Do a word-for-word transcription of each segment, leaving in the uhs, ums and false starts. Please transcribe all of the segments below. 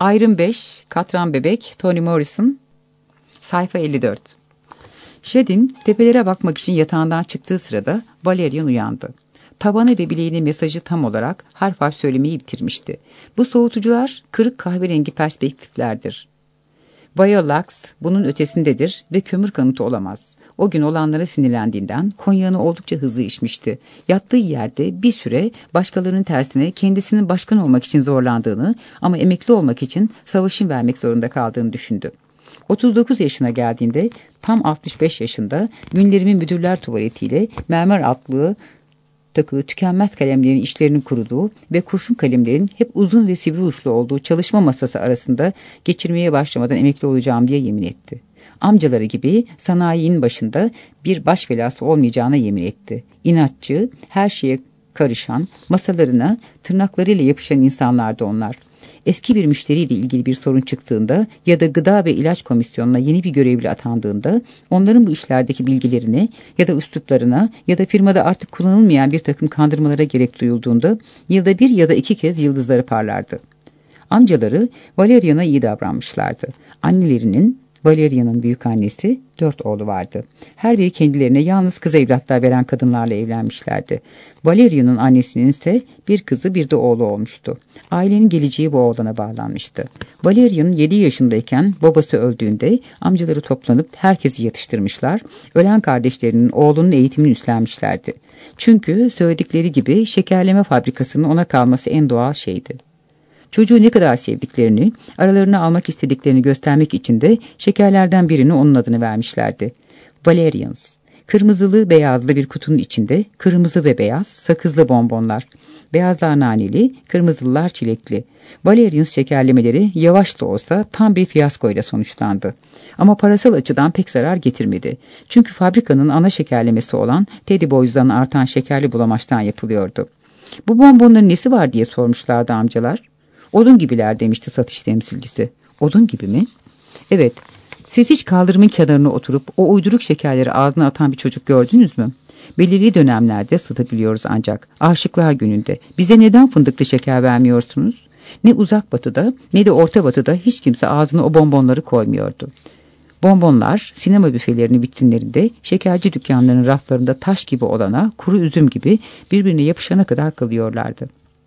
Iron beş, Katran Bebek, Toni Morrison, sayfa elli dört. Shed'in tepelere bakmak için yatağından çıktığı sırada Valerian uyandı. Tabanı ve bileğinin mesajı tam olarak harf harf söylemeyi bitirmişti. Bu soğutucular kırık kahverengi perspektiflerdir. Biolax bunun ötesindedir ve kömür kanıtı olamaz. O gün olanlara sinirlendiğinden konyağını oldukça hızlı içmişti. Yattığı yerde bir süre başkalarının tersine kendisinin başkan olmak için zorlandığını ama emekli olmak için savaşın vermek zorunda kaldığını düşündü. otuz dokuz yaşına geldiğinde tam altmış beş yaşında Münlerim'in müdürler tuvaletiyle mermer altlığı takılı tükenmez kalemlerin işlerinin kuruduğu ve kurşun kalemlerin hep uzun ve sivri uçlu olduğu çalışma masası arasında geçirmeye başlamadan emekli olacağım diye yemin etti. Amcaları gibi sanayinin başında bir baş belası olmayacağına yemin etti. İnatçı, her şeye karışan, masalarına tırnaklarıyla yapışan insanlardı onlar. Eski bir müşteriyle ilgili bir sorun çıktığında ya da gıda ve ilaç komisyonuna yeni bir görevli atandığında onların bu işlerdeki bilgilerine ya da üsluplarına ya da firmada artık kullanılmayan bir takım kandırmalara gerek duyulduğunda yılda bir ya da iki kez yıldızları parlardı. Amcaları Valerian'a iyi davranmışlardı. Annelerinin, Valerian'ın büyük annesi, dört oğlu vardı. Her biri kendilerine yalnız kız evlatlar veren kadınlarla evlenmişlerdi. Valerian'ın annesinin ise bir kızı bir de oğlu olmuştu. Ailenin geleceği bu oğlana bağlanmıştı. Valerian yedi yaşındayken babası öldüğünde amcaları toplanıp herkesi yatıştırmışlar, ölen kardeşlerinin oğlunun eğitimini üstlenmişlerdi. Çünkü söyledikleri gibi şekerleme fabrikasının ona kalması en doğal şeydi. Çocuğu ne kadar sevdiklerini, aralarına almak istediklerini göstermek için de şekerlerden birini onun adını vermişlerdi. Valerians. Kırmızılı beyazlı bir kutunun içinde kırmızı ve beyaz sakızlı bonbonlar. Beyazlar naneli, kırmızılılar çilekli. Valerians şekerlemeleri yavaş da olsa tam bir fiyaskoyla sonuçlandı. Ama parasal açıdan pek zarar getirmedi. Çünkü fabrikanın ana şekerlemesi olan Teddy Boys'dan artan şekerli bulamaçtan yapılıyordu. Bu bonbonların nesi var diye sormuşlardı amcalar. Odun gibiler demişti satış temsilcisi. Odun gibi mi? Evet. Siz hiç kaldırımın kenarına oturup o uyduruk şekerleri ağzına atan bir çocuk gördünüz mü? Belirli dönemlerde satabiliyoruz ancak. Aşıklar gününde. Bize neden fındıklı şeker vermiyorsunuz? Ne uzak batıda ne de orta batıda hiç kimse ağzına o bonbonları koymuyordu. Bonbonlar sinema büfelerinin vitrinlerinde, şekerci dükkanlarının raflarında taş gibi olana, kuru üzüm gibi birbirine yapışana kadar kalıyorlardı.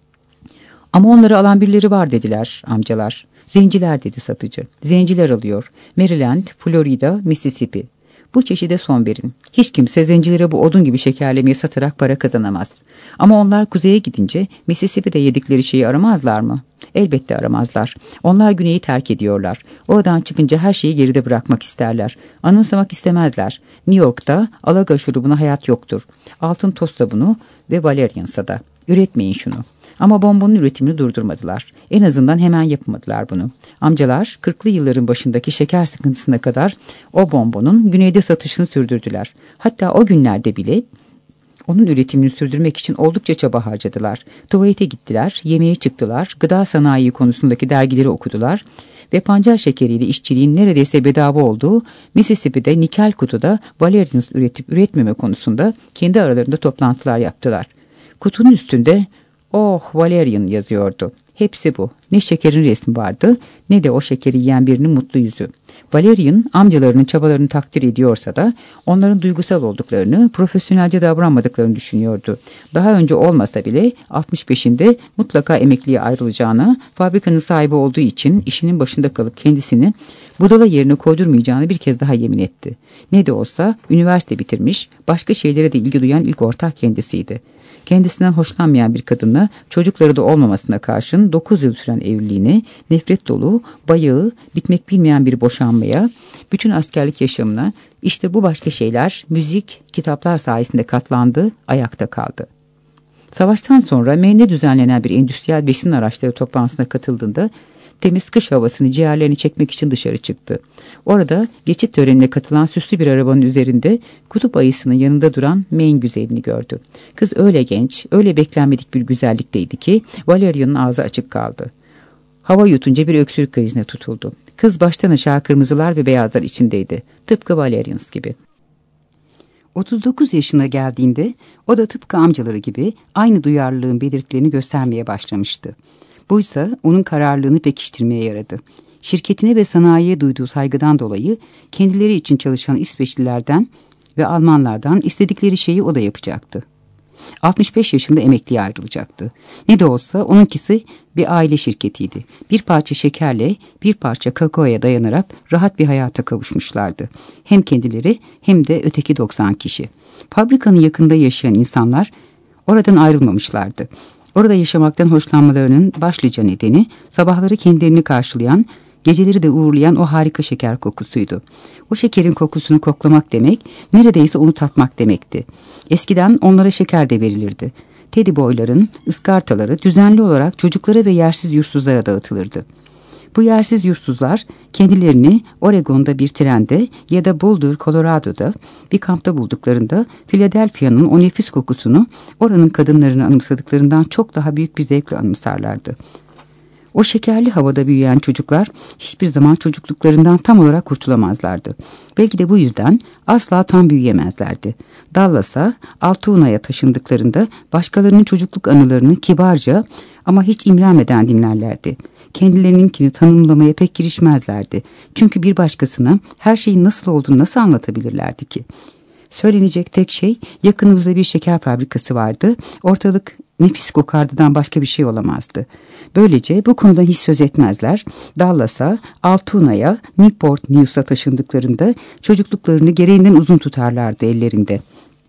Ama onları alan birileri var dediler amcalar. Zenciler dedi satıcı. Zenciler alıyor. Maryland, Florida, Mississippi. Bu çeşide son verin. Hiç kimse zencilere bu odun gibi şekerlemeyi satarak para kazanamaz. Ama onlar kuzeye gidince Mississippi'de yedikleri şeyi aramazlar mı? Elbette aramazlar. Onlar güneyi terk ediyorlar. Oradan çıkınca her şeyi geride bırakmak isterler. Anımsamak istemezler. New York'ta alaga şurubuna hayat yoktur. Altın toz sabunu ve Valerians'a da. Üretmeyin şunu. Ama bonbonun üretimini durdurmadılar. En azından hemen yapmadılar bunu. Amcalar kırklı yılların başındaki şeker sıkıntısına kadar o bonbonun güneyde satışını sürdürdüler. Hatta o günlerde bile onun üretimini sürdürmek için oldukça çaba harcadılar. Tuvalete gittiler, yemeğe çıktılar, gıda sanayi konusundaki dergileri okudular ve pancar şekeriyle işçiliğin neredeyse bedava olduğu Mississippi'de nikel kutuda Valerians üretip üretmeme konusunda kendi aralarında toplantılar yaptılar. Kutunun üstünde "Oh Valerian" yazıyordu. Hepsi bu. Ne şekerin resmi vardı ne de o şekeri yiyen birinin mutlu yüzü. Valerian amcalarının çabalarını takdir ediyorsa da onların duygusal olduklarını, profesyonelce davranmadıklarını düşünüyordu. Daha önce olmasa bile altmış beşinde mutlaka emekliye ayrılacağını, fabrikanın sahibi olduğu için işinin başında kalıp kendisini budala yerine koydurmayacağını bir kez daha yemin etti. Ne de olsa üniversite bitirmiş, başka şeylere de ilgi duyan ilk ortak kendisiydi. Kendisinden hoşlanmayan bir kadınla çocukları da olmamasına karşın dokuz yıl süren evliliğini, nefret dolu, bayağı, bitmek bilmeyen bir boşanmaya, bütün askerlik yaşamına, işte bu başka şeyler müzik, kitaplar sayesinde katlandı, ayakta kaldı. Savaştan sonra Maine'de düzenlenen bir endüstriyel besin araçları toplantısına katıldığında temiz kış havasını ciğerlerini çekmek için dışarı çıktı. Orada geçit törenine katılan süslü bir arabanın üzerinde kutup ayısının yanında duran Maine güzelini gördü. Kız öyle genç, öyle beklenmedik bir güzellikteydi ki Valerian'ın ağzı açık kaldı. Hava yutunca bir öksürük krizine tutuldu. Kız baştan aşağı kırmızılar ve beyazlar içindeydi. Tıpkı Valerians gibi. otuz dokuz yaşına geldiğinde o da tıpkı amcaları gibi aynı duyarlılığın belirtilerini göstermeye başlamıştı. Buysa onun kararlılığını pekiştirmeye yaradı. Şirketine ve sanayiye duyduğu saygıdan dolayı kendileri için çalışan İsveçlilerden ve Almanlardan istedikleri şeyi o da yapacaktı. altmış beş yaşında emekliye ayrılacaktı. Ne de olsa onunkisi bir aile şirketiydi. Bir parça şekerle, bir parça kakaoya dayanarak rahat bir hayata kavuşmuşlardı. Hem kendileri hem de öteki doksan kişi. Fabrikanın yakında yaşayan insanlar oradan ayrılmamışlardı. Orada yaşamaktan hoşlanmalarının başlıca nedeni sabahları kendilerini karşılayan, geceleri de uğurlayan o harika şeker kokusuydu. O şekerin kokusunu koklamak demek, neredeyse onu tatmak demekti. Eskiden onlara şeker de verilirdi. Teddy boyların ıskartaları düzenli olarak çocuklara ve yersiz yursuzlara dağıtılırdı. Bu yersiz yursuzlar kendilerini Oregon'da bir trende ya da Boulder, Colorado'da bir kampta bulduklarında Philadelphia'nın o nefis kokusunu oranın kadınlarını anımsadıklarından çok daha büyük bir zevkle anımsarlardı. O şekerli havada büyüyen çocuklar hiçbir zaman çocukluklarından tam olarak kurtulamazlardı. Belki de bu yüzden asla tam büyüyemezlerdi. Dallas'a, Altoona'a taşındıklarında başkalarının çocukluk anılarını kibarca ama hiç imrenmeden dinlerlerdi. Kendilerininkini tanımlamaya pek girişmezlerdi. Çünkü bir başkasına her şeyin nasıl olduğunu nasıl anlatabilirlerdi ki? Söylenecek tek şey, yakınımızda bir şeker fabrikası vardı. Ortalık nefis kokardıdan başka bir şey olamazdı. Böylece bu konuda hiç söz etmezler. Dallas'a, Altoona'ya, Newport News'a taşındıklarında çocukluklarını gereğinden uzun tutarlardı ellerinde.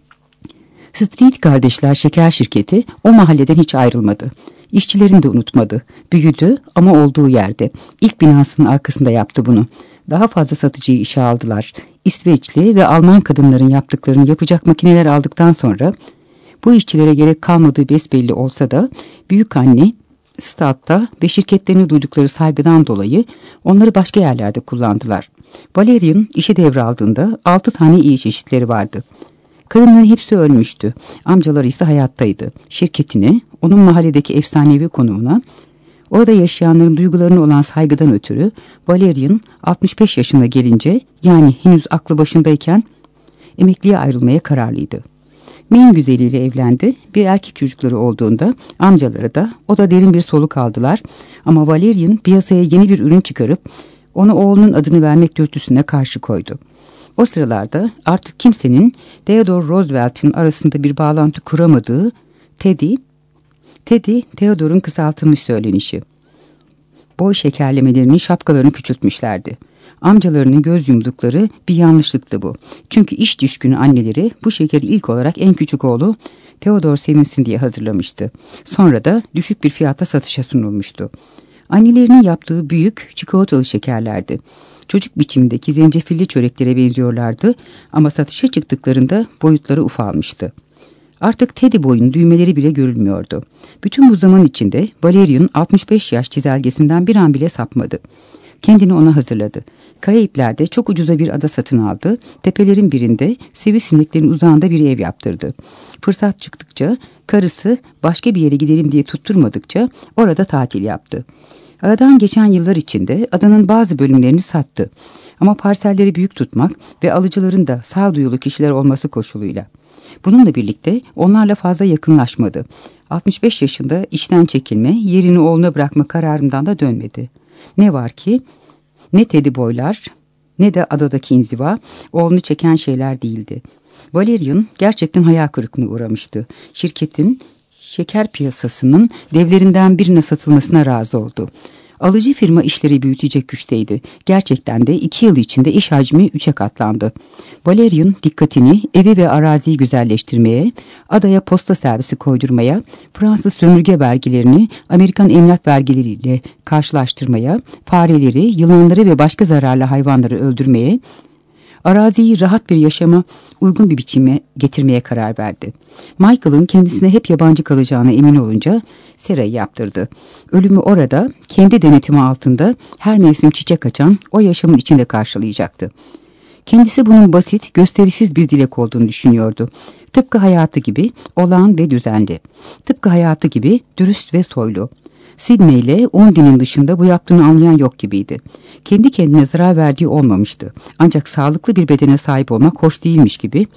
Street kardeşler şeker şirketi o mahalleden hiç ayrılmadı. İşçilerini de unutmadı. Büyüdü ama olduğu yerde. İlk binasının arkasında yaptı bunu. Daha fazla satıcıyı işe aldılar. İsveçli ve Alman kadınların yaptıklarını yapacak makineler aldıktan sonra bu işçilere gerek kalmadığı besbelli olsa da büyükanne statta ve şirketlerine duydukları saygıdan dolayı onları başka yerlerde kullandılar. Valerian işi devraldığında altı tane iyi çeşitleri vardı. Kadınların hepsi ölmüştü. Amcaları ise hayattaydı. Şirketine, onun mahalledeki efsanevi konumuna, orada yaşayanların duygularına olan saygıdan ötürü Valerian altmış beş yaşına gelince, yani henüz aklı başındayken emekliye ayrılmaya kararlıydı. Maine güzeliyle evlendi. Bir erkek çocukları olduğunda amcaları da o da derin bir soluk aldılar. Ama Valerian piyasaya yeni bir ürün çıkarıp ona oğlunun adını vermek dürtüsüne karşı koydu. O sıralarda artık kimsenin Theodore Roosevelt'in arasında bir bağlantı kuramadığı Teddy, Teddy, Theodore'un kısaltılmış söylenişi. Boy şekerlemelerinin şapkalarını küçültmüşlerdi. Amcalarının göz yumdukları bir yanlışlıktı bu. Çünkü iş düşkünü anneleri bu şekeri ilk olarak en küçük oğlu Theodore sevinsin diye hazırlamıştı. Sonra da düşük bir fiyata satışa sunulmuştu. Annelerinin yaptığı büyük çikolatalı şekerlerdi. Çocuk biçimindeki zencefilli çöreklere benziyorlardı ama satışa çıktıklarında boyutları ufalmıştı. Artık Teddy boyunun düğmeleri bile görülmüyordu. Bütün bu zaman içinde Valerian altmış beş yaş çizelgesinden bir an bile sapmadı. Kendini ona hazırladı. Karayipler'de çok ucuza bir ada satın aldı. Tepelerin birinde sivrisineklerin uzağında bir ev yaptırdı. Fırsat çıktıkça karısı başka bir yere gidelim diye tutturmadıkça orada tatil yaptı. Aradan geçen yıllar içinde adanın bazı bölümlerini sattı. Ama parselleri büyük tutmak ve alıcıların da sağduyulu kişiler olması koşuluyla. Bununla birlikte onlarla fazla yakınlaşmadı. altmış beş yaşında işten çekilme, yerini oğluna bırakma kararından da dönmedi. Ne var ki ne Teddy boylar ne de adadaki inziva oğlunu çeken şeyler değildi. Valerian gerçekten hayal kırıklığına uğramıştı. Şirketin şeker piyasasının devlerinden birine satılmasına razı oldu. Alıcı firma işleri büyütecek güçteydi. Gerçekten de iki yıl içinde iş hacmi üçe katlandı. Valerian dikkatini evi ve araziyi güzelleştirmeye, adaya posta servisi koydurmaya, Fransız sömürge vergilerini Amerikan emlak vergileriyle karşılaştırmaya, fareleri, yılanları ve başka zararlı hayvanları öldürmeye, araziyi rahat bir yaşama uygun bir biçime getirmeye karar verdi. Michael'ın kendisine hep yabancı kalacağına emin olunca serayı yaptırdı. Ölümü orada, kendi denetimi altında her mevsim çiçek açan o yaşamın içinde karşılayacaktı. Kendisi bunun basit, gösterişsiz bir dilek olduğunu düşünüyordu. Tıpkı hayatı gibi olağan ve düzenli. Tıpkı hayatı gibi dürüst ve soylu. Sidney ile Ondi'nin dışında bu yaptığını anlayan yok gibiydi. Kendi kendine zarar verdiği olmamıştı. Ancak sağlıklı bir bedene sahip olmak hoş değilmiş gibi,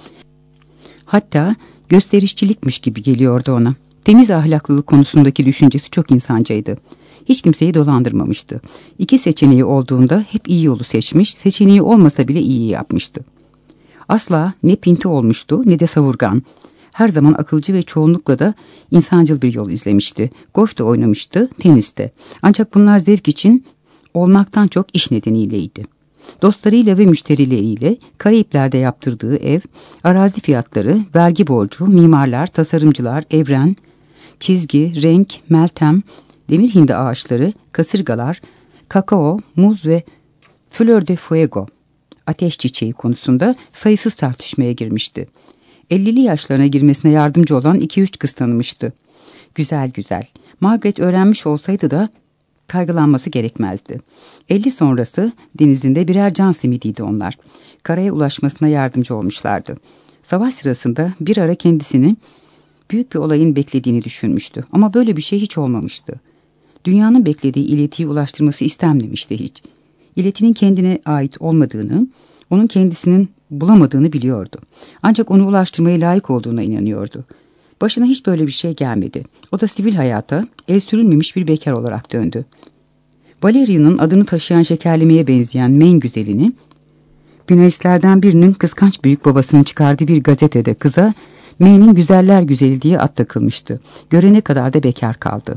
hatta gösterişçilikmiş gibi geliyordu ona. Temiz ahlaklılık konusundaki düşüncesi çok insancaydı. Hiç kimseyi dolandırmamıştı. İki seçeneği olduğunda hep iyi yolu seçmiş, seçeneği olmasa bile iyi yapmıştı. Asla ne pinti olmuştu ne de savurgan. Her zaman akılcı ve çoğunlukla da insancıl bir yol izlemişti. Golf de oynamıştı, tenis de. Ancak bunlar zevk için olmaktan çok iş nedeniyleydi. Dostlarıyla ve müşterileriyle Karayipler'de yaptırdığı ev, arazi fiyatları, vergi borcu, mimarlar, tasarımcılar, evren, çizgi, renk, meltem, demir hindi ağaçları, kasırgalar, kakao, muz ve fleur de fuego, ateş çiçeği konusunda sayısız tartışmaya girmişti. ellili yaşlarına girmesine yardımcı olan iki üç kız tanımıştı. Güzel güzel. Margaret öğrenmiş olsaydı da kaygılanması gerekmezdi. elli sonrası denizinde birer can simidiydi onlar. Karaya ulaşmasına yardımcı olmuşlardı. Savaş sırasında bir ara kendisini büyük bir olayın beklediğini düşünmüştü. Ama böyle bir şey hiç olmamıştı. Dünyanın beklediği iletiyi ulaştırması istenmemişti hiç. İletinin kendine ait olmadığını, onun kendisinin bulamadığını biliyordu. Ancak onu ulaştırmaya layık olduğuna inanıyordu. Başına hiç böyle bir şey gelmedi. O da sivil hayata el sürülmemiş bir bekar olarak döndü. Valerian'ın adını taşıyan şekerlemeye benzeyen Maine güzelini, Güneyistlerden birinin kıskanç büyük babasının çıkardığı bir gazetede kıza Maine'in güzeller güzeli diye ad takılmıştı. Görene kadar da bekar kaldı.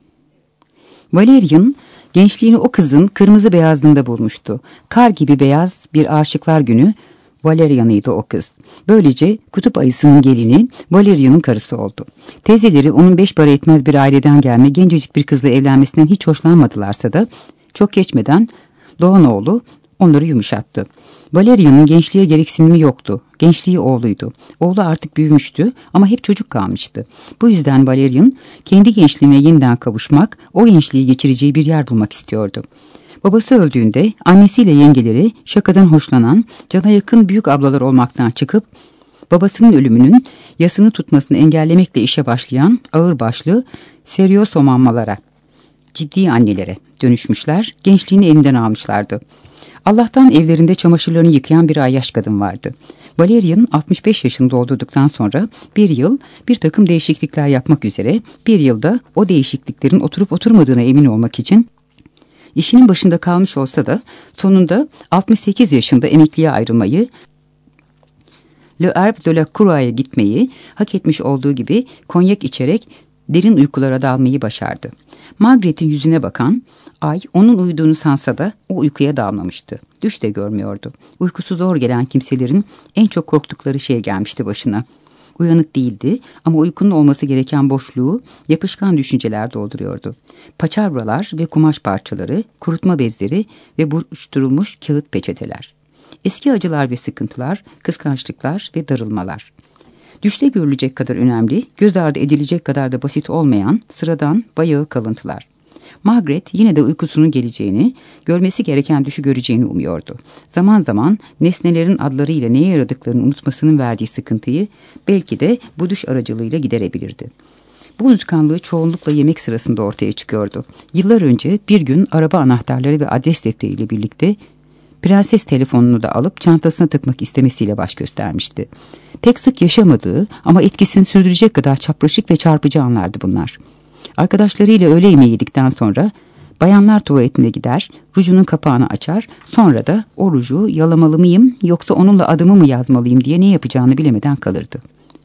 Valerian gençliğini o kızın kırmızı beyazlığında bulmuştu. Kar gibi beyaz bir aşıklar günü Valerian'ıydı o kız. Böylece kutup ayısının gelini Valerian'ın karısı oldu. Teyzeleri onun beş para etmez bir aileden gelme gencecik bir kızla evlenmesinden hiç hoşlanmadılarsa da çok geçmeden doğan oğlu onları yumuşattı. Valerian'ın gençliğe gereksinimi yoktu. Gençliği oğluydu. Oğlu artık büyümüştü ama hep çocuk kalmıştı. Bu yüzden Valerian kendi gençliğine yeniden kavuşmak, o gençliği geçireceği bir yer bulmak istiyordu. Babası öldüğünde annesiyle yengeleri şakadan hoşlanan, cana yakın büyük ablalar olmaktan çıkıp babasının ölümünün yasını tutmasını engellemekle işe başlayan ağırbaşlı seriosomanmalara, ciddi annelere dönüşmüşler, gençliğini elinden almışlardı. Allah'tan evlerinde çamaşırlarını yıkayan bir ayyaş kadın vardı. Valerian altmış beş yaşında olduktan sonra bir yıl bir takım değişiklikler yapmak üzere, bir yılda o değişikliklerin oturup oturmadığına emin olmak için işinin başında kalmış olsa da sonunda altmış sekiz yaşında emekliye ayrılmayı, Le Herbe de la Croix'e gitmeyi, hak etmiş olduğu gibi konyak içerek derin uykulara dalmayı başardı. Margaret'in yüzüne bakan ay onun uyuduğunu sansa da o uykuya dalmamıştı. Düş de görmüyordu. Uykusu zor gelen kimselerin en çok korktukları şey gelmişti başına. Uyanık değildi ama uykunun olması gereken boşluğu yapışkan düşünceler dolduruyordu. Paçavralar ve kumaş parçaları, kurutma bezleri ve buruşturulmuş kağıt peçeteler. Eski acılar ve sıkıntılar, kıskançlıklar ve darılmalar. Düşte görülecek kadar önemli, göz ardı edilecek kadar da basit olmayan sıradan bayağı kalıntılar. Margaret yine de uykusunun geleceğini, görmesi gereken düşü göreceğini umuyordu. Zaman zaman nesnelerin adlarıyla neye yaradıklarını unutmasının verdiği sıkıntıyı belki de bu düş aracılığıyla giderebilirdi. Bu unutkanlığı çoğunlukla yemek sırasında ortaya çıkıyordu. Yıllar önce bir gün araba anahtarları ve adres defteriyle birlikte prenses telefonunu da alıp çantasına tıkmak istemesiyle baş göstermişti. Pek sık yaşamadığı ama etkisini sürdürecek kadar çapraşık ve çarpıcı anlardı bunlar. Arkadaşlarıyla öğle yemeği yedikten sonra bayanlar tuvaletine gider, rujunun kapağını açar, sonra da o ruju yalamalı mıyım yoksa onunla adımı mı yazmalıyım diye ne yapacağını bilemeden kalırdı.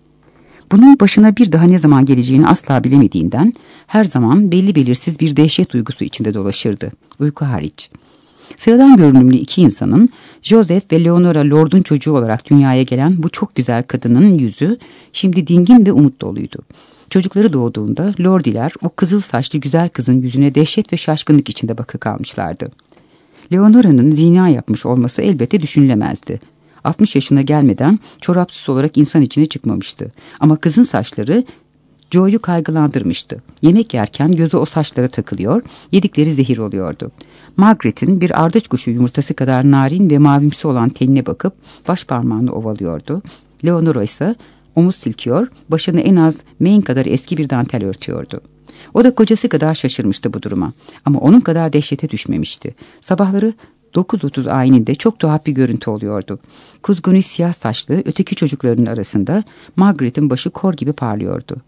Bunun başına bir daha ne zaman geleceğini asla bilemediğinden her zaman belli belirsiz bir dehşet duygusu içinde dolaşırdı, uyku hariç. Sıradan görünümlü iki insanın, Joseph ve Leonora Lord'un çocuğu olarak dünyaya gelen bu çok güzel kadının yüzü şimdi dingin ve umut doluydu. Çocukları doğduğunda Lordiler o kızıl saçlı güzel kızın yüzüne dehşet ve şaşkınlık içinde bakı kalmışlardı. Leonora'nın zina yapmış olması elbette düşünülemezdi. altmış yaşına gelmeden çorapsız olarak insan içine çıkmamıştı. Ama kızın saçları Joe'yu kaygılandırmıştı. Yemek yerken gözü o saçlara takılıyor, yedikleri zehir oluyordu. Margaret'in bir ardıç kuşu yumurtası kadar narin ve mavimsi olan tenine bakıp baş parmağını ovalıyordu. Leonora ise omuz silkiyor, başını en az Maine kadar eski bir dantel örtüyordu. O da kocası kadar şaşırmıştı bu duruma. Ama onun kadar dehşete düşmemişti. Sabahları dokuz otuz ayininde çok tuhaf bir görüntü oluyordu. Kuzgunu siyah saçlı öteki çocuklarının arasında Margaret'in başı kor gibi parlıyordu.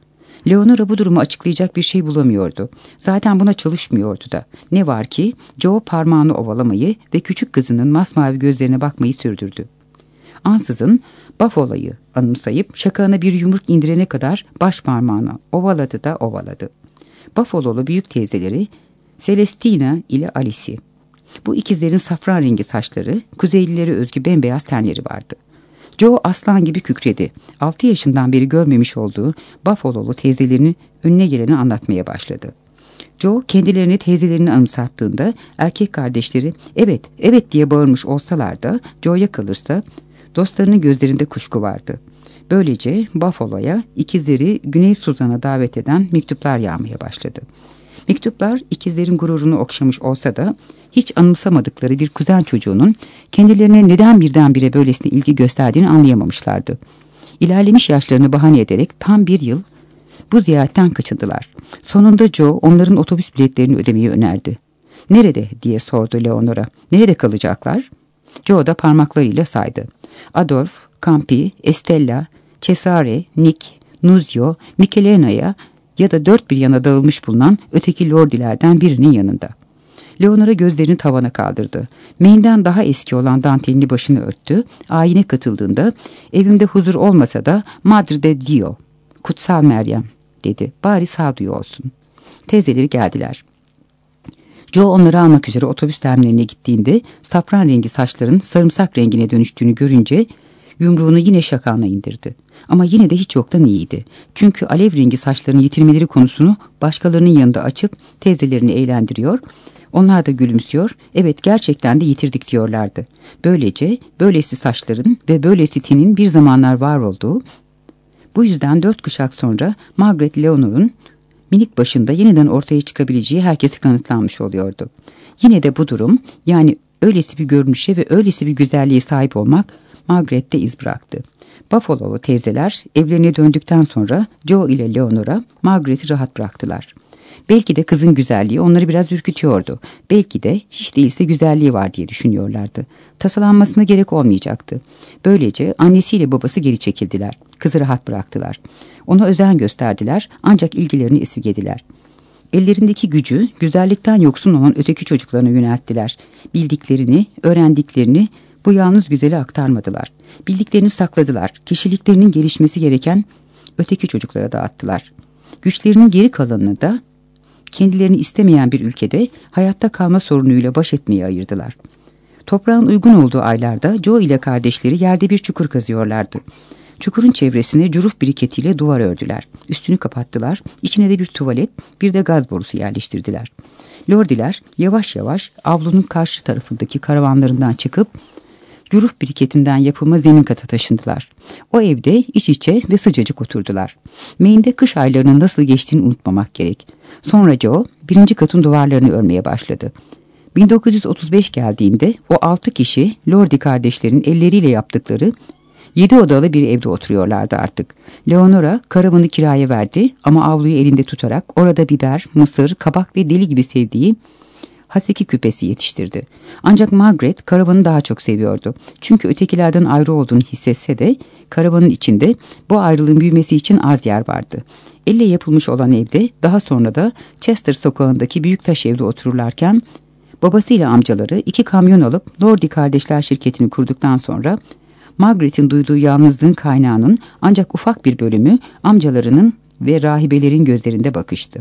Leonora bu durumu açıklayacak bir şey bulamıyordu. Zaten buna çalışmıyordu da. Ne var ki Joe parmağını ovalamayı ve küçük kızının masmavi gözlerine bakmayı sürdürdü. Ansızın Buffalo'yu anımsayıp şakağına bir yumruk indirene kadar baş parmağını ovaladı da ovaladı. Buffalo'lu büyük teyzeleri Celestina ile Alice. Bu ikizlerin safran rengi saçları, kuzeylilere özgü bembeyaz tenleri vardı. Joe aslan gibi kükredi. Altı yaşından beri görmemiş olduğu Buffalo'lu teyzelerini önüne geleni anlatmaya başladı. Joe kendilerini teyzelerini anımsattığında erkek kardeşleri evet evet diye bağırmış olsalar da Joe'ya kalırsa dostlarının gözlerinde kuşku vardı. Böylece Buffalo'ya ikizleri Güney Suzan'a davet eden mektuplar yağmaya başladı. Mektuplar ikizlerin gururunu okşamış olsa da hiç anımsamadıkları bir kuzen çocuğunun kendilerine neden birdenbire böylesine ilgi gösterdiğini anlayamamışlardı. İlerlemiş yaşlarını bahane ederek tam bir yıl bu ziyaretten kaçındılar. Sonunda Joe onların otobüs biletlerini ödemeyi önerdi. "Nerede?" diye sordu Leonora. "Nerede kalacaklar?" Joe da parmaklarıyla saydı. Adolf, Campi, Estella, Cesare, Nick, Nunzio, Michelena'ya ya da dört bir yana dağılmış bulunan öteki lordilerden birinin yanında. Leonora gözlerini tavana kaldırdı. Maine'den daha eski olan dantelini başını örttü. Ayine katıldığında evimde huzur olmasa da Madre de Dio, Kutsal Meryem dedi. Bari sağduyu olsun. Teyzeleri geldiler. Joe onları almak üzere otobüs terminaline gittiğinde safran rengi saçların sarımsak rengine dönüştüğünü görünce yumruğunu yine şakağına indirdi. Ama yine de hiç yoktan iyiydi. Çünkü alev rengi saçlarını yitirmeleri konusunu başkalarının yanında açıp teyzelerini eğlendiriyor. Onlar da gülümsüyor. Evet gerçekten de yitirdik diyorlardı. Böylece böylesi saçların ve böylesi tinin bir zamanlar var olduğu, bu yüzden dört kuşak sonra Margaret Leonor'un minik başında yeniden ortaya çıkabileceği herkese kanıtlanmış oluyordu. Yine de bu durum, yani öylesi bir görünüşe ve öylesi bir güzelliğe sahip olmak Margaret'te iz bıraktı. Buffalo'lu teyzeler evlerine döndükten sonra Joe ile Leonora Margaret'i rahat bıraktılar. Belki de kızın güzelliği onları biraz ürkütüyordu. Belki de hiç değilse güzelliği var diye düşünüyorlardı. Tasalanmasına gerek olmayacaktı. Böylece annesiyle babası geri çekildiler. Kızı rahat bıraktılar. Ona özen gösterdiler ancak ilgilerini esirgediler. Ellerindeki gücü güzellikten yoksun olan öteki çocuklarına yönelttiler. Bildiklerini, öğrendiklerini bu yalnız güzeli aktarmadılar. Bildiklerini sakladılar. Kişiliklerinin gelişmesi gereken öteki çocuklara dağıttılar. Güçlerinin geri kalanını da kendilerini istemeyen bir ülkede hayatta kalma sorunuyla baş etmeye ayırdılar. Toprağın uygun olduğu aylarda Joe ile kardeşleri yerde bir çukur kazıyorlardı. Çukurun çevresine curuf biriketiyle duvar ördüler. Üstünü kapattılar. İçine de bir tuvalet, bir de gaz borusu yerleştirdiler. Lordiler yavaş yavaş avlunun karşı tarafındaki karavanlarından çıkıp curuf biriketinden yapılma zemin kata taşındılar. O evde iç içe ve sıcacık oturdular. Maine'de kış aylarının nasıl geçtiğini unutmamak gerek. Sonra Joe birinci katın duvarlarını örmeye başladı. bin dokuz yüz otuz beş geldiğinde o altı kişi Lordi kardeşlerin elleriyle yaptıkları yedi odalı bir evde oturuyorlardı artık. Leonora karavanı kiraya verdi ama avluyu elinde tutarak orada biber, mısır, kabak ve deli gibi sevdiği haseki küpesi yetiştirdi. Ancak Margaret karavanı daha çok seviyordu. Çünkü ötekilerden ayrı olduğunu hissetse de karavanın içinde bu ayrılığın büyümesi için az yer vardı. Elle yapılmış olan evde daha sonra da Chester sokağındaki büyük taş evde otururlarken babasıyla amcaları iki kamyon alıp Lordi Kardeşler şirketini kurduktan sonra Margaret'in duyduğu yalnızlığın kaynağının ancak ufak bir bölümü amcalarının ve rahibelerin gözlerinde bakıştı.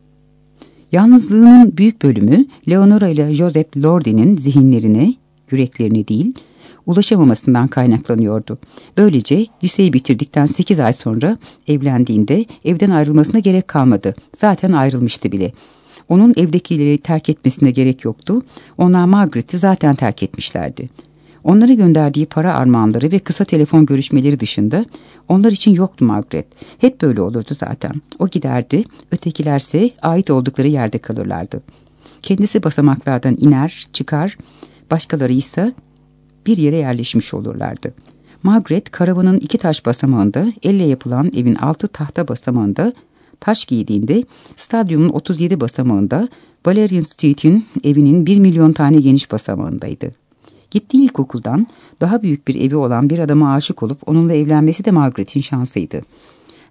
Yalnızlığının büyük bölümü Leonora ile Joseph Lordi'nin zihinlerine, yüreklerine değil, ulaşamamasından kaynaklanıyordu. Böylece liseyi bitirdikten sekiz ay sonra evlendiğinde evden ayrılmasına gerek kalmadı. Zaten ayrılmıştı bile. Onun evdekileri terk etmesine gerek yoktu. Onlar Margaret'i zaten terk etmişlerdi. Onlara gönderdiği para armağanları ve kısa telefon görüşmeleri dışında onlar için yoktu Margaret. Hep böyle olurdu zaten. O giderdi, ötekilerse ait oldukları yerde kalırlardı. Kendisi basamaklardan iner, çıkar, başkaları ise bir yere yerleşmiş olurlardı. Margaret karavanın iki taş basamağında, elle yapılan evin altı tahta basamağında taş giydiğinde, stadyumun otuz yedi basamağında, Valerian Street'in evinin bir milyon tane geniş basamağındaydı. Gittiği ilkokuldan daha büyük bir evi olan bir adama aşık olup onunla evlenmesi de Margaret'in şansıydı.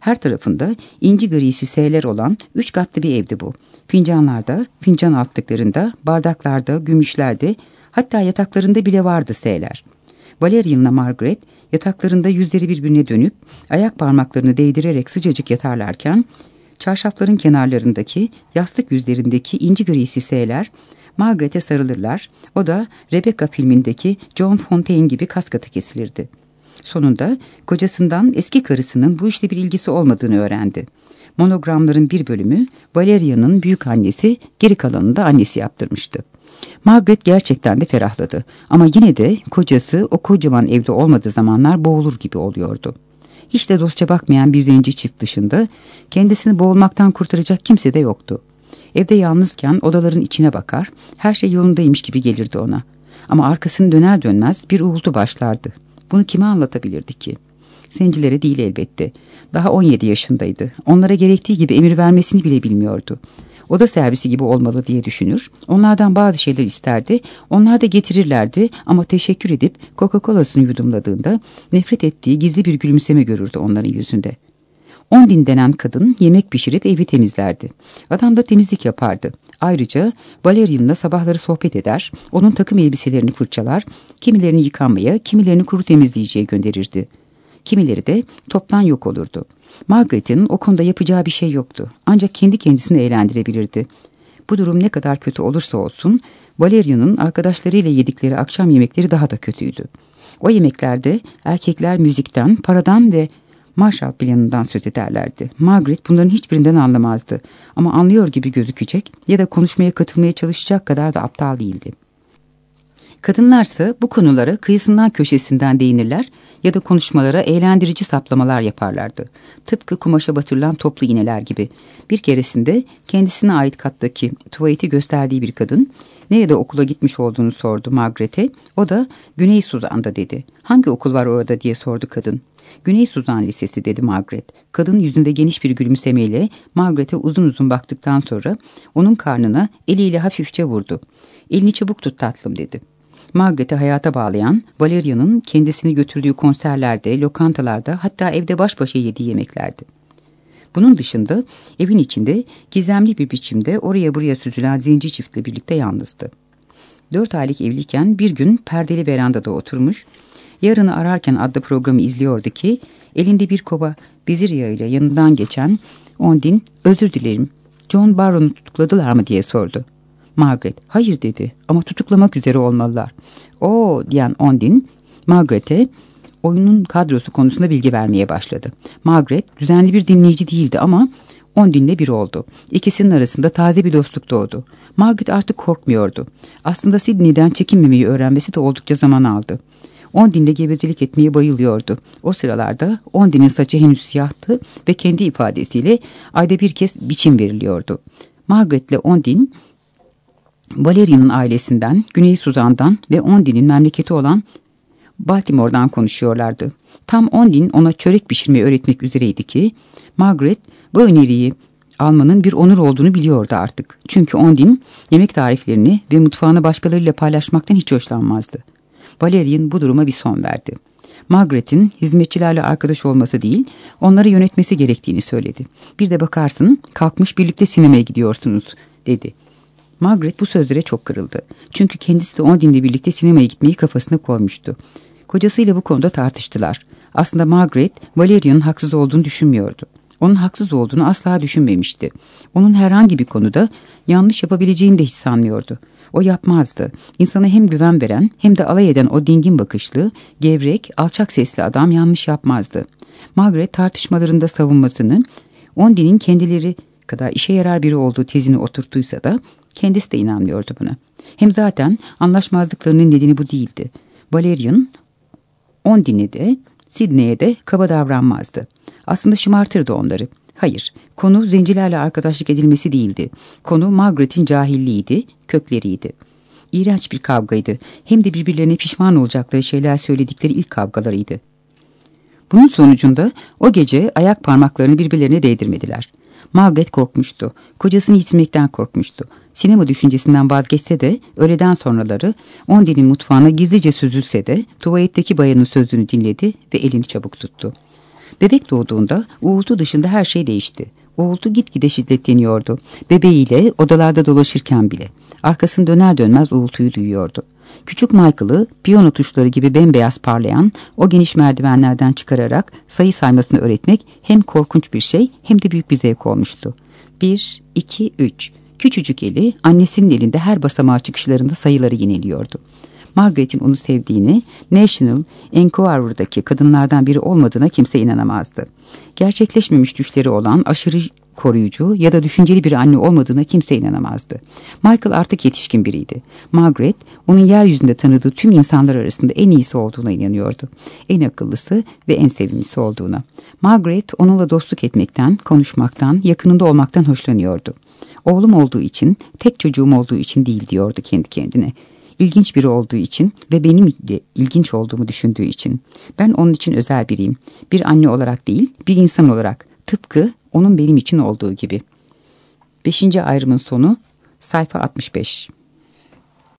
Her tarafında inci grisi S'ler olan üç katlı bir evdi bu. Fincanlarda, fincan altlıklarında, bardaklarda, gümüşlerde, hatta yataklarında bile vardı S'ler. Valerian'la Margaret yataklarında yüzleri birbirine dönüp ayak parmaklarını değdirerek sıcacık yatarlarken çarşafların kenarlarındaki yastık yüzlerindeki inci grisi S'ler Margaret'e sarılırlar. O da Rebecca filmindeki John Fontaine gibi kaskatı kesilirdi. Sonunda kocasından eski karısının bu işle bir ilgisi olmadığını öğrendi. Monogramların bir bölümü Valerian'ın büyük annesi, geri kalanını da annesi yaptırmıştı. Margaret gerçekten de ferahladı ama yine de kocası o kocaman evde olmadığı zamanlar boğulur gibi oluyordu. Hiç de dostça bakmayan bir zenci çift dışında kendisini boğulmaktan kurtaracak kimse de yoktu. Evde yalnızken odaların içine bakar, her şey yolundaymış gibi gelirdi ona. Ama arkasını döner dönmez bir uğultu başlardı. Bunu kime anlatabilirdi ki? Zencilere değil elbette. Daha on yedi yaşındaydı. Onlara gerektiği gibi emir vermesini bile bilmiyordu. Oda servisi gibi olmalı diye düşünür. Onlardan bazı şeyler isterdi. Onlar da getirirlerdi ama teşekkür edip Coca-Cola'sını yudumladığında nefret ettiği gizli bir gülümseme görürdü onların yüzünde. Ondine denen kadın yemek pişirip evi temizlerdi. Adam da temizlik yapardı. Ayrıca Valerian'la sabahları sohbet eder, onun takım elbiselerini fırçalar, kimilerini yıkanmaya, kimilerini kuru temizleyiciye gönderirdi. Kimileri de toptan yok olurdu. Margaret'in o konuda yapacağı bir şey yoktu. Ancak kendi kendisini eğlendirebilirdi. Bu durum ne kadar kötü olursa olsun, Valerian'ın arkadaşlarıyla yedikleri akşam yemekleri daha da kötüydü. O yemeklerde erkekler müzikten, paradan ve Marshall planından söz ederlerdi. Margaret bunların hiçbirinden anlamazdı. Ama anlıyor gibi gözükecek ya da konuşmaya katılmaya çalışacak kadar da aptal değildi. Kadınlarsa bu konulara kıyısından köşesinden değinirler ya da konuşmalara eğlendirici saplamalar yaparlardı. Tıpkı kumaşa batırılan toplu iğneler gibi. Bir keresinde kendisine ait kattaki tuvaleti gösterdiği bir kadın nerede okula gitmiş olduğunu sordu Margaret'e. O da Güney Suzan'da dedi. Hangi okul var orada diye sordu kadın. Güney Suzan Lisesi dedi Margaret. Kadın yüzünde geniş bir gülümsemeyle Margaret'e uzun uzun baktıktan sonra onun karnına eliyle hafifçe vurdu. Elini çabuk tut tatlım dedi. Margaret'i hayata bağlayan Valerian'ın kendisini götürdüğü konserlerde, lokantalarda, hatta evde baş başa yediği yemeklerdi. Bunun dışında evin içinde gizemli bir biçimde oraya buraya süzülen zenci çiftle birlikte yalnızdı. Dört aylık evliyken bir gün perdeli verandada oturmuş, Yarını Ararken adlı programı izliyordu ki elinde bir kova bezirya ile yanından geçen Ondine özür dilerim John Barrow'u tutukladılar mı diye sordu. Margaret hayır dedi ama tutuklamak üzere olmalılar. O diyen Ondine Margaret'e oyunun kadrosu konusunda bilgi vermeye başladı. Margaret düzenli bir dinleyici değildi ama Ondine'le bir oldu. İkisinin arasında taze bir dostluk doğdu. Margaret artık korkmuyordu. Aslında Sydney'den çekinmemeyi öğrenmesi de oldukça zaman aldı. Ondine'le gevezelik etmeye bayılıyordu. O sıralarda Ondine'in saçı henüz siyahtı ve kendi ifadesiyle ayda bir kez biçim veriliyordu. Margaret'le Ondine Valerian'ın ailesinden, Güney Suzan'dan ve Ondine'in memleketi olan Baltimore'dan konuşuyorlardı. Tam Ondine ona çörek pişirmeyi öğretmek üzereydi ki Margaret bu öneriyi almanın bir onur olduğunu biliyordu artık. Çünkü Ondine yemek tariflerini ve mutfağını başkalarıyla paylaşmaktan hiç hoşlanmazdı. Valerian bu duruma bir son verdi. Margaret'in hizmetçilerle arkadaş olması değil, onları yönetmesi gerektiğini söyledi. Bir de bakarsın kalkmış birlikte sinemaya gidiyorsunuz dedi. Margaret bu sözlere çok kırıldı. Çünkü kendisi de Ondine'le birlikte sinemaya gitmeyi kafasına koymuştu. Kocasıyla bu konuda tartıştılar. Aslında Margaret, Valerian'ın haksız olduğunu düşünmüyordu. Onun haksız olduğunu asla düşünmemişti. Onun herhangi bir konuda yanlış yapabileceğini de hiç sanmıyordu. O yapmazdı. İnsana hem güven veren hem de alay eden o dingin bakışlı, gevrek, alçak sesli adam yanlış yapmazdı. Margaret tartışmalarında savunmasını, Ondine'in kendileri kadar işe yarar biri olduğu tezini oturttuysa da kendisi de inanmıyordu buna. Hem zaten anlaşmazlıklarının nedeni bu değildi. Valerian, Ondine'e de Sydney'e de kaba davranmazdı. Aslında şımartırdı onları. Hayır, konu zencilerle arkadaşlık edilmesi değildi. Konu Margaret'in cahilliğiydi, kökleriydi. İğrenç bir kavgaydı. Hem de birbirlerine pişman olacakları şeyler söyledikleri ilk kavgalarıydı. Bunun sonucunda o gece ayak parmaklarını birbirlerine değdirmediler. Margaret korkmuştu. Kocasını yitirmekten korkmuştu. Sinema düşüncesinden vazgeçse de öğleden sonraları Ondine'in mutfağına gizlice süzülse de tuvaletteki bayanın sözünü dinledi ve elini çabuk tuttu. Bebek doğduğunda uğultu dışında her şey değişti. Uğultu gitgide şiddetleniyordu. Bebeğiyle odalarda dolaşırken bile. Arkasını döner dönmez uğultuyu duyuyordu. Küçük Michael'ı piyano tuşları gibi bembeyaz parlayan o geniş merdivenlerden çıkararak sayı saymasını öğretmek hem korkunç bir şey hem de büyük bir zevk olmuştu. Bir, iki, üç. Küçücük eli annesinin elinde her basamağa çıkışlarında sayıları yineliyordu. Margaret'in onu sevdiğini, National Enquire'daki kadınlardan biri olmadığına kimse inanamazdı. Gerçekleşmemiş düşleri olan aşırı koruyucu ya da düşünceli bir anne olmadığına kimse inanamazdı. Michael artık yetişkin biriydi. Margaret, onun yeryüzünde tanıdığı tüm insanlar arasında en iyisi olduğuna inanıyordu. En akıllısı ve en sevimlisi olduğuna. Margaret, onunla dostluk etmekten, konuşmaktan, yakınında olmaktan hoşlanıyordu. Oğlum olduğu için, tek çocuğum olduğu için değil diyordu kendi kendine. İlginç biri olduğu için ve benim de ilginç olduğumu düşündüğü için. Ben onun için özel biriyim. Bir anne olarak değil, bir insan olarak. Tıpkı onun benim için olduğu gibi. Beşinci ayrımın sonu, sayfa altmış beş.